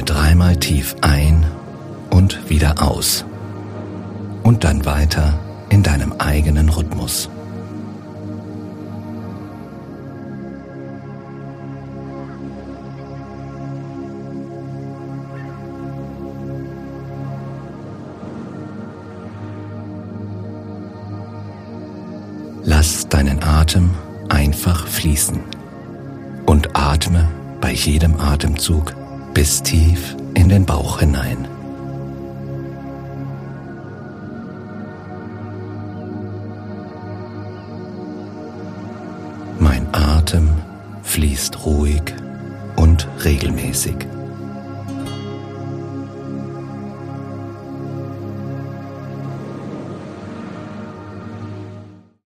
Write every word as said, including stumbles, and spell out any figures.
dreimal tief ein und wieder aus. Und dann weiter in deinem eigenen Rhythmus. Lass deinen Atem einfach fließen und atme bei jedem Atemzug bis tief in den Bauch hinein. Mein Atem fließt ruhig und regelmäßig.